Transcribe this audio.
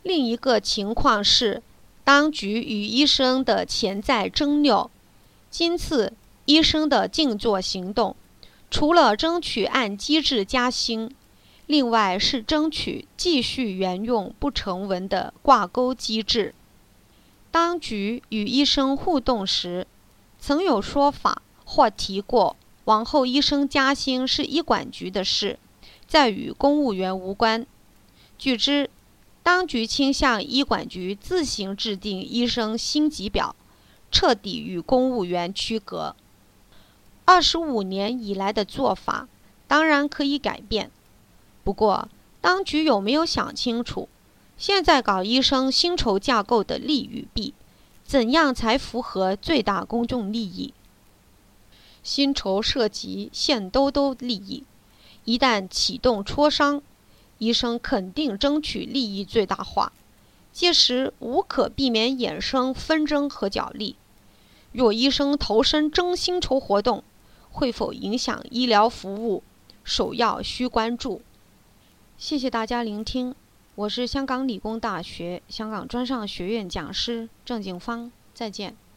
另一个情况是，当局与医生的潜在争拗。今次医生的静坐行动，除了争取按机制加薪，另外是争取继续沿用不成文的挂钩机制。当局与医生互动时，曾有说法或提过，往后医生加薪是医管局的事，在与公务员无关。据知，当局倾向医管局自行制定医生薪级表，彻底与公务员区隔。25年以来的做法当然可以改变，不过当局有没有想清楚，现在搞医生薪酬架构的利与弊，怎样才符合最大公众利益？薪酬涉及现兜兜利益，一旦启动磋商，医生肯定争取利益最大化，届时无可避免衍生纷争和角力。若医生投身争薪酬活动，会否影响医疗服务，首要需关注。谢谢大家聆听，我是香港理工大学香港专上学院讲师郑景芳，再见。